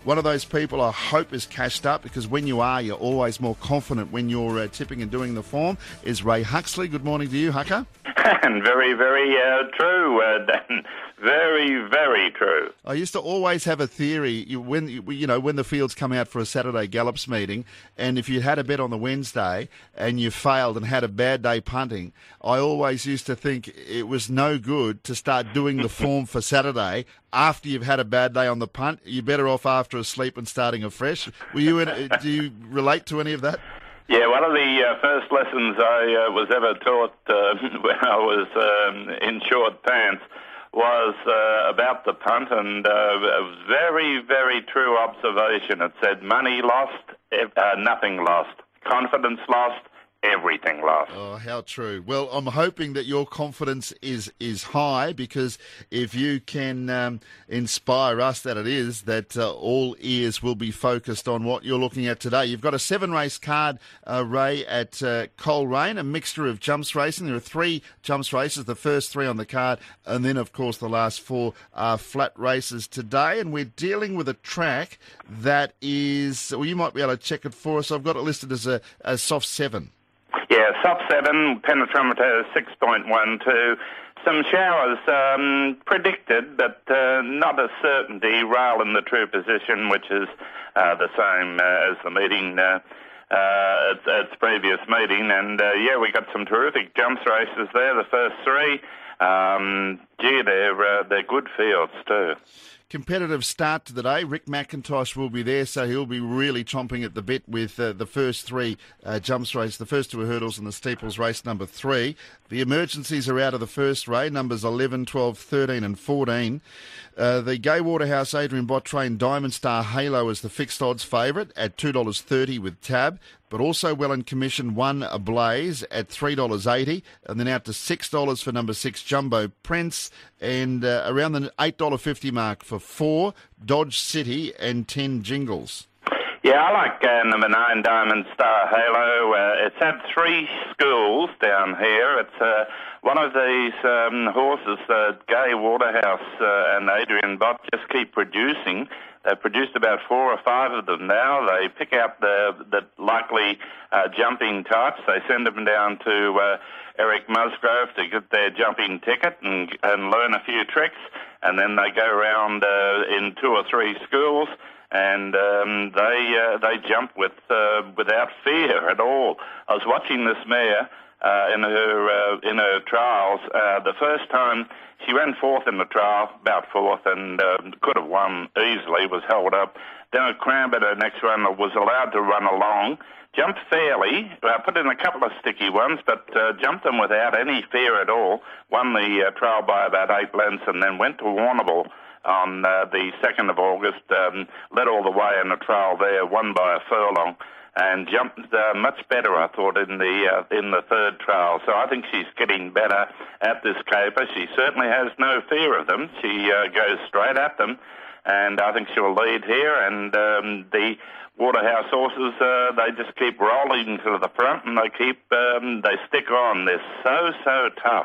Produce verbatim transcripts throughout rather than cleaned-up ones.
one of those people I hope is cashed up, because when you are, you're always more confident when you're uh, tipping and doing the form, is Ray Huxley. Good morning to you, Hucker. And very, very uh, true, uh, Dan. Very, very true. I used to always have a theory, you, when you know when the fields come out for a Saturday Gallops meeting, and if you had a bet on the Wednesday and you failed and had a bad day punting, I always used to think it was no good to start doing the form for Saturday after you've had a bad day on the punt. You're better off after a sleep and starting afresh. Were you? In, do you relate to any of that? Yeah, one of the uh, first lessons I uh, was ever taught uh, when I was um, in short pants was uh, about the punt, and uh, a very, very true observation. It said money lost, uh, nothing lost. Confidence lost, everything lost. Oh, how true. Well, I'm hoping that your confidence is, is high, because if you can um, inspire us that it is, that uh, all ears will be focused on what you're looking at today. You've got a seven-race card, uh, Ray, at uh, Coleraine, a mixture of jumps racing. There are three jumps races, the first three on the card, and then, of course, the last four are flat races today. And we're dealing with a track that is, well, you might be able to check it for us. I've got it listed as a, a soft seven. Yeah, soft seven, penetrometer six point one two. Some showers um, predicted, but uh, not a certainty. Rail in the true position, which is uh, the same uh, as the meeting, uh, uh, its, its previous meeting. And uh, yeah, we got some terrific jumps races there, the first three. Um, gee, they're, uh, they're good fields too. Competitive start to the day. Rick McIntosh will be there, so he'll be really chomping at the bit with uh, the first three uh, jumps race, the first two hurdles and the steeples race number three. The emergencies are out of the first ray, numbers eleven, twelve, thirteen and fourteen. Uh, the Gay Waterhouse Adrian Bott train Diamond Star Halo is the fixed odds favourite at two dollars thirty with tab, but also well in commission one Ablaze at three dollars eighty, and then out to six dollars for number six Jumbo Prince, and uh, around the eight dollars fifty mark for four Dodge City and ten Jingles. Yeah, I like uh, number nine, Diamond Star Halo. Uh, it's had three schools down here. It's uh, one of these um, horses that Gay Waterhouse uh, and Adrian Bott just keep producing. They've produced about four or five of them now. They pick out the, the likely uh, jumping types. They send them down to uh, Eric Musgrove to get their jumping ticket and, and learn a few tricks. And then they go around uh, in two or three schools, and um, they uh, they jump with uh, without fear at all. I was watching this mare uh, in her uh, in her trials. Uh, the first time she ran fourth in the trial, about fourth, and uh, could have won easily. Was held up. Then at Cranbourne, her next run, was allowed to run along. Jumped fairly, uh, put in a couple of sticky ones, but uh, jumped them without any fear at all. Won the uh, trial by about eight lengths, and then went to Warrnambool on uh, the second of August, um, led all the way in the trial there, won by a furlong, and jumped uh, much better, I thought, in the uh, in the third trial. So I think she's getting better at this caper. She certainly has no fear of them. She uh, goes straight at them, and I think she'll lead here. And um, the Waterhouse horses, uh, they just keep rolling to the front, and they keep um, they stick on. They're so so tough.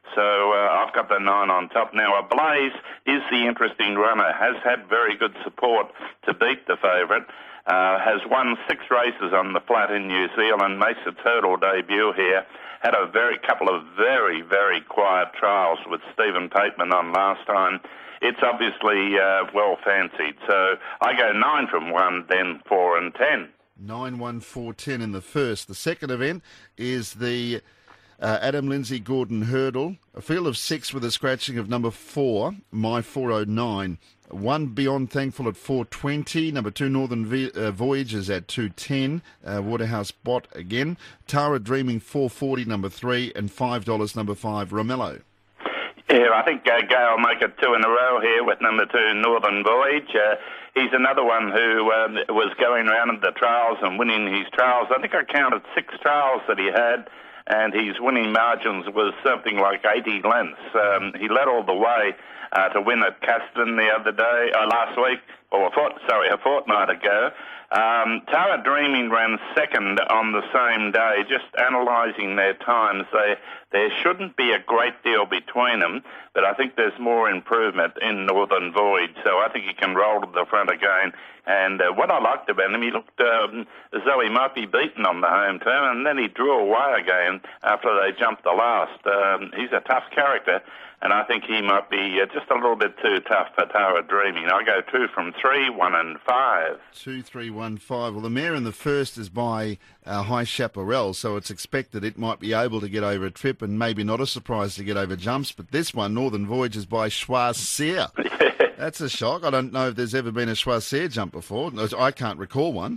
So uh, I've got the nine on top now. Ablaze is the interesting runner, has had very good support to beat the favourite, uh, has won six races on the flat in New Zealand, makes a total debut here, had a very couple of very, very quiet trials with Stephen Pateman on last time. It's obviously uh, well fancied. So I go nine from one, then four and ten. Nine, one, four, ten in the first. The second event is the Uh, Adam Lindsay Gordon Hurdle, a field of six with a scratching of number four, My four oh nine. One Beyond Thankful at four twenty. Number two Northern v- uh, Voyage is at two ten. Uh, Waterhouse Bott again. Tara Dreaming four forty, number three, and five dollars number five, Romello. Yeah, I think uh, Gail will make it two in a row here with number two, Northern Voyage. Uh, he's another one who um, was going around in the trials and winning his trials. I think I counted six trials that he had, and his winning margins was something like eighty lengths. Um, he led all the way uh, to win at Caston the other day, uh, last week, or a fort, sorry, a fortnight ago. Um, Tower Dreaming ran second on the same day. Just analysing their times, they, there shouldn't be a great deal between them, but I think there's more improvement in Northern Void, so I think he can roll to the front again. And uh, what I liked about him, he looked um, as though he might be beaten on the home turn, and then he drew away again after they jumped the last. Um, he's a tough character, and I think he might be uh, just a little bit too tough for Tower Dreaming. I go two from three, one and five. Two, three, one, five. Well, the mare in the first is by uh, High Chaparral, so it's expected it might be able to get over a trip and maybe not a surprise to get over jumps. But this one, Northern Voyage, is by Choisir. That's a shock. I don't know if there's ever been a Choisir jump before. I can't recall one.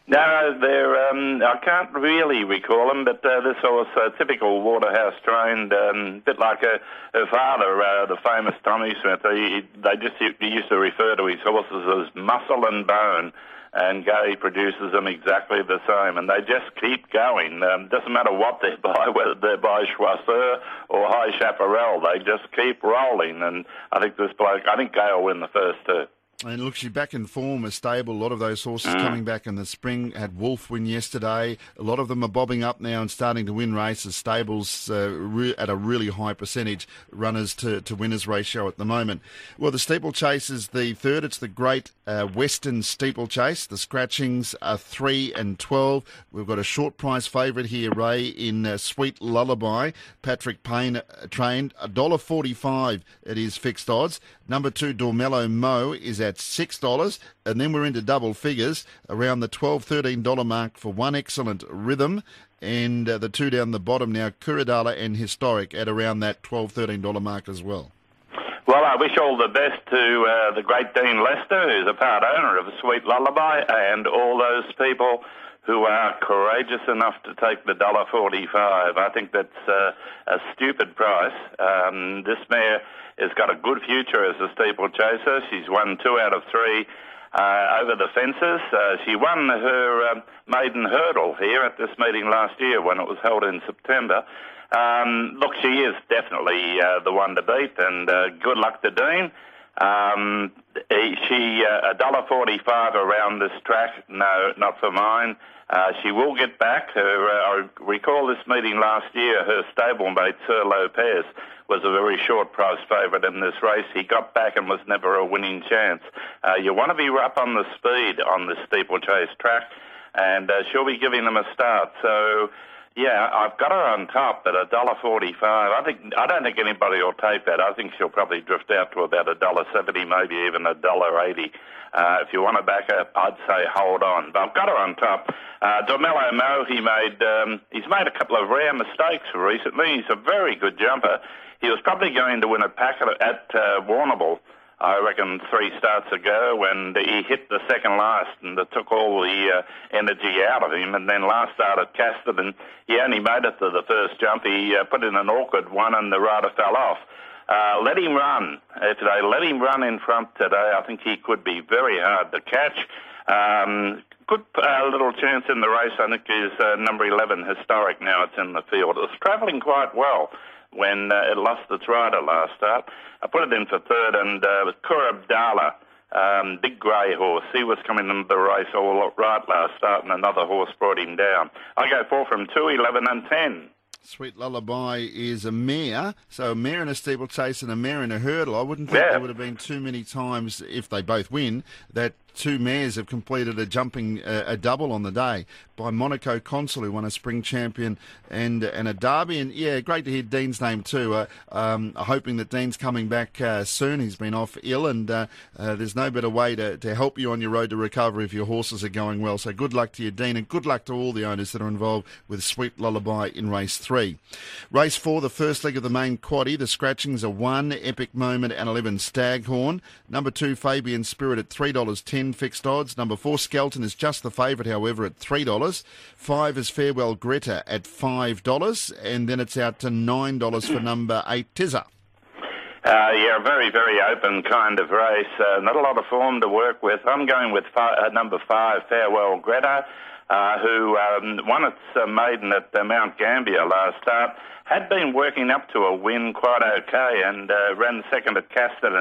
No, they're, um, I can't really recall them, but uh, this horse, uh, typical Waterhouse trained, a um, bit like a, her father, uh, the famous Tommy Smith. They, they just used to refer to his horses as muscle and bone, and Gay produces them exactly the same, and they just keep going. Um, doesn't matter what they're by, whether they're by Choisir or High Chaparral, they just keep rolling, and I think this bloke, I think Gay will win the first two. And look, she's back in form, a stable. A lot of those horses mm. coming back in the spring. Had Wolf win yesterday. A lot of them are bobbing up now and starting to win races. Stables uh, re- at a really high percentage. Runners to, to winners ratio at the moment. Well, the steeplechase is the third. It's the Great uh, Western Steeplechase. The scratchings are three and twelve. We've got a short price favourite here, Ray, in uh, Sweet Lullaby. Patrick Payne uh, trained. one dollar forty-five it is fixed odds. Number two, Dormello Mo, is at six dollars, and then we're into double figures around the twelve dollars, thirteen dollars mark for One Excellent Rhythm, and uh, the two down the bottom now, Kuradala and Historic, at around that twelve dollars, thirteen dollars mark as well. Well, I wish all the best to uh, the great Dean Lester, who's a part owner of Sweet Lullaby, and all those people who are courageous enough to take the one dollar forty-five. I think that's uh, a stupid price. Um, this mare has got a good future as a steeplechaser. She's won two out of three uh, over the fences. Uh, she won her uh, maiden hurdle here at this meeting last year when it was held in September. Um, look, she is definitely uh, the one to beat, and uh, good luck to Dean. Um, she uh, one dollar forty-five around this track. No, not for mine. Uh, she will get back. Her, uh, I recall this meeting last year, her stablemate, Sir Lopez, was a very short price favourite in this race. He got back and was never a winning chance. Uh, you want to be up on the speed on this steeplechase track, and uh, she'll be giving them a start. So, yeah, I've got her on top at one dollar forty-five. I think I don't think anybody will take that. I think she'll probably drift out to about one dollar seventy, maybe even one dollar eighty. Uh, if you want to back her, I'd say hold on. But I've got her on top. Uh, Dormello Mo, he made, um, he's made a couple of rare mistakes recently. He's a very good jumper. He was probably going to win a pack at, at uh, Warrnambool, I reckon, three starts ago, when he hit the second last, and it took all the uh, energy out of him. And then last start at Casterton, he only made it to the first jump. He uh, put in an awkward one, and the rider fell off. Uh, let him run. If they let him run in front today, I think he could be very hard to catch. Um, good uh, little chance in the race, I think, is uh, number eleven, Historic. Now it's in the field. It's travelling quite well when uh, it lost its rider last start. I put it in for third, and uh, Kuradala, um, big grey horse. He was coming into the race all right last start, and another horse brought him down. I go four from two, eleven and ten. Sweet Lullaby is a mare, so a mare in a steeplechase and a mare in a hurdle. I wouldn't think yeah. there would have been too many times, if they both win, that two mares have completed a jumping uh, a double on the day. By Monaco Consul, who won a spring champion and and a derby. And yeah, great to hear Dean's name too. Uh, um, hoping that Dean's coming back uh, soon. He's been off ill, and uh, uh, there's no better way to, to help you on your road to recovery if your horses are going well. So good luck to you, Dean, and good luck to all the owners that are involved with Sweet Lullaby in race three. Race four, the first leg of the main quaddie. The scratchings are one, Epic Moment, and eleven, Staghorn. Number two, Fabian Spirit at three dollars ten fixed odds. Number four, Skelton is just the favourite, however, at three dollars. Five is Farewell Greta at five dollars. And then it's out to nine dollars for number eight, Tizza. Uh, yeah, a very, very open kind of race. Uh, not a lot of form to work with. I'm going with five, uh, number five, Farewell Greta, uh, who um, won its uh, maiden at uh, Mount Gambier last start. Had been working up to a win quite okay, and uh, ran second at Casterton.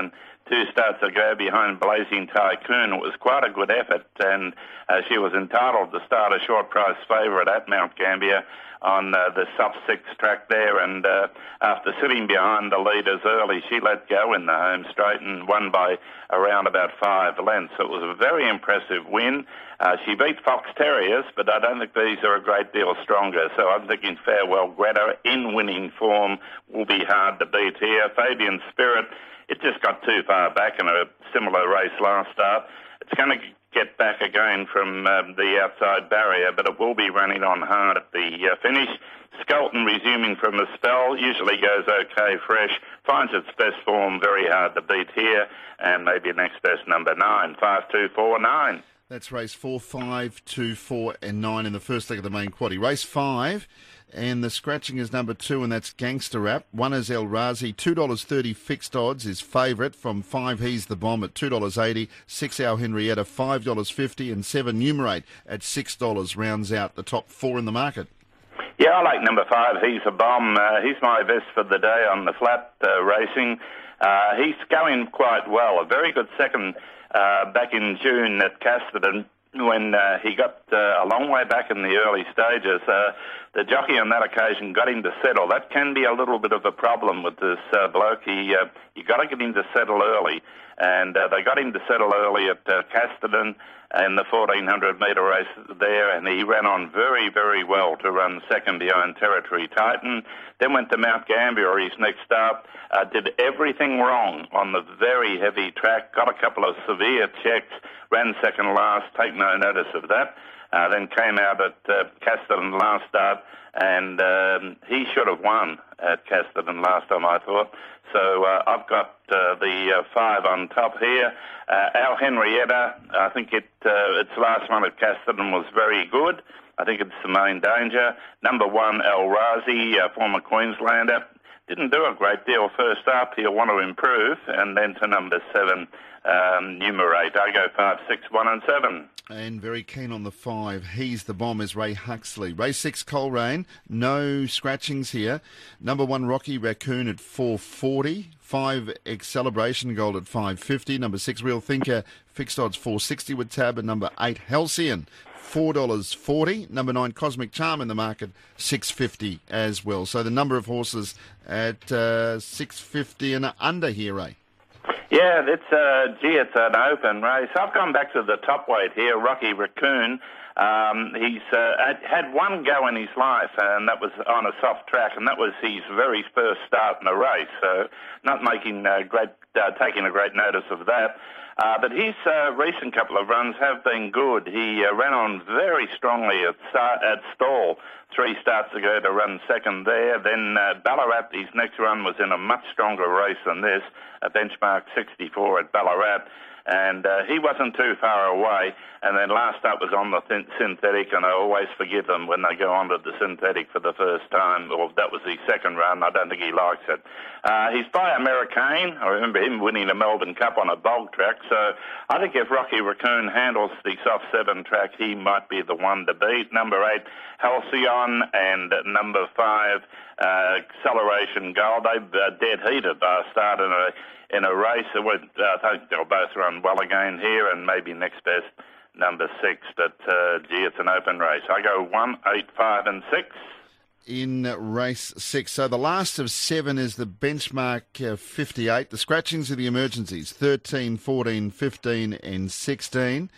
two starts ago behind Blazing Tycoon. It was quite a good effort, and uh, she was entitled to start a short price favourite at Mount Gambier on uh, the sub six track there, and uh, after sitting behind the leaders early, she let go in the home straight and won by around about five lengths. It was a very impressive win. Uh, she beat Fox Terriers, but I don't think these are a great deal stronger, so I'm thinking Farewell Greta in winning form will be hard to beat here. Fabian Spirit, it just got too far back in a similar race last start. It's going to get back again from um, the outside barrier, but it will be running on hard at the uh, finish. Skelton resuming from the spell, usually goes okay fresh, finds its best form very hard to beat here, and maybe next best number nine, five, two, four, nine. That's race four, five, two, four, and nine in the first leg of the main quaddie. Race five, and the scratching is number two, and that's Gangster Rap. One is El Razi, two dollars thirty fixed odds is favourite. From five, He's the Bomb at two dollars eighty. Six, Our Henrietta, five dollars fifty. And seven, Numerate at six dollars rounds out the top four in the market. Yeah, I like number five, He's a Bomb. Uh, he's my best for the day on the flat uh, racing. Uh, he's going quite well. A very good second uh, back in June at Casterton, when uh, he got uh, a long way back in the early stages. Uh, the jockey on that occasion got him to settle. That can be a little bit of a problem with this uh, bloke. He, uh, you got to get him to settle early. And uh, they got him to settle early at uh, Casterton in the fourteen hundred metre race there, and he ran on very, very well to run second behind Territory Titan. Then went to Mount Gambier, his next up, uh, did everything wrong on the very heavy track, got a couple of severe checks, ran second last, take no notice of that. Uh, then came out at uh, Casterton last start, and um, he should have won at Casterton last time, I thought. So uh, I've got uh, the uh, five on top here. Uh, Our Henrietta, I think it uh, its last one at Casterton was very good. I think it's the main danger. Number one, El Razi, uh, former Queenslander, didn't do a great deal first up. He'll want to improve. And then to number seven, um, Numerate. I go five, six, one, and seven. And very keen on the five. He's the Bomb is Ray Huxley. Race six, Coleraine. No scratchings here. Number one, Rocky Raccoon at four forty. Five, Celebration Gold at five fifty. Number six, Real Thinker, fixed odds four sixty with tab. And number eight, Halcyon, four dollars forty. Number nine, Cosmic Charm in the market, six fifty as well. So the number of horses at uh, six fifty and under here, Ray. Yeah, it's uh, gee, it's an open race. I've gone back to the top weight here, Rocky Raccoon. Um, he's uh, had, had one go in his life, and that was on a soft track, and that was his very first start in a race. So, not making uh, great, uh, taking a great notice of that. Uh, but his uh, recent couple of runs have been good. He uh, ran on very strongly at, start, at Stall three starts ago to run second there. Then uh, Ballarat, his next run was in a much stronger race than this, a benchmark sixty-four at Ballarat. And uh, he wasn't too far away. And then last up was on the th- synthetic, and I always forgive them when they go onto the synthetic for the first time. Or that was his second run. I don't think he likes it. Uh, he's by Americane. I remember him winning a Melbourne Cup on a bog track. So I think if Rocky Raccoon handles the soft seven track, he might be the one to beat. Number eight, Halcyon, and number five, uh, Acceleration Gold. They've uh, dead heated last start in a in a race. It would, uh, I think they'll both run well again here, and maybe next best number six. But uh, gee, it's an open race. I go one, eight, five, and six. In race six. So the last of seven is the benchmark uh, fifty-eight. The scratchings are the emergencies, thirteen, fourteen, fifteen, and sixteen.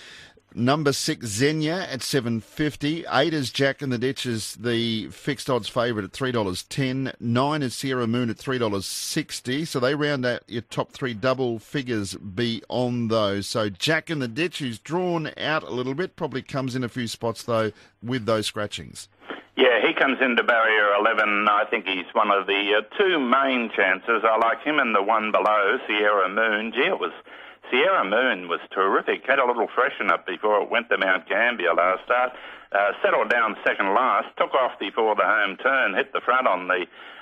Number six, Xenia at seven fifty. Eight is Jack in the Ditch is the fixed odds favourite at three dollars ten. Nine is Sierra Moon at three dollars sixty. So they round out your top three double figures beyond those. So Jack in the Ditch, who's drawn out a little bit, probably comes in a few spots though with those scratchings. Yeah, he comes into barrier eleven. I think he's one of the uh, two main chances. I like him and the one below, Sierra Moon. Gee, it was... Sierra Moon was terrific. Had a little freshen up before it went to Mount Gambier last start. Uh, settled down second last. Took off before the home turn. Hit the front on the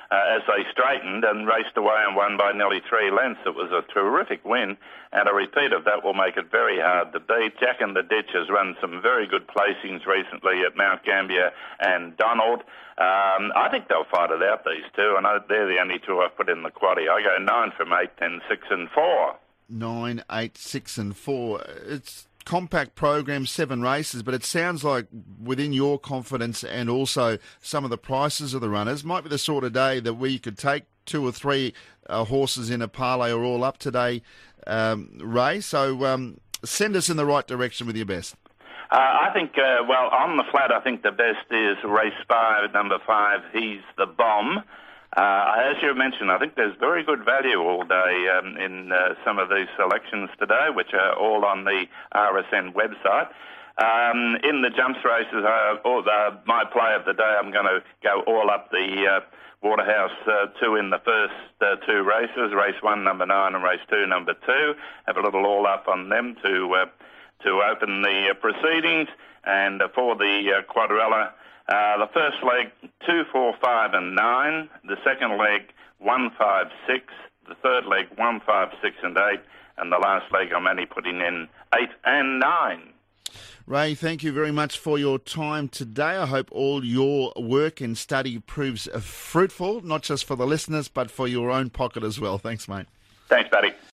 uh, as they straightened and raced away and won by nearly three lengths. It was a terrific win, and a repeat of that will make it very hard to beat. Jack in the Ditch has run some very good placings recently at Mount Gambier and Donald. Um, I think they'll fight it out, these two, and I, they're the only two I've put in the quaddie. I go nine from eight, ten, six and four. Nine, eight, six and four. It's compact program, seven races, but it sounds like within your confidence and also some of the prices of the runners, might be the sort of day that we could take two or three uh, horses in a parlay or all up today, um, Ray. So um, send us in the right direction with your best. Uh, I think, uh, well, on the flat, I think the best is race five, number five, He's the Bomb. Uh, as you mentioned, I think there's very good value all day um, in uh, some of these selections today, which are all on the R S N website. Um, in the jumps races, uh, or the, my play of the day, I'm going to go all up the uh, Waterhouse uh, two in the first uh, two races, race one, number nine, and race two, number two. Have a little all up on them to uh, to open the uh, proceedings. And uh, for the uh, quadrella, Uh, the first leg, two, four, five, and nine. The second leg, one, five, six. The third leg, one, five, six, and eight. And the last leg, I'm only putting in eight and nine. Ray, thank you very much for your time today. I hope all your work and study proves fruitful, not just for the listeners, but for your own pocket as well. Thanks, mate. Thanks, buddy.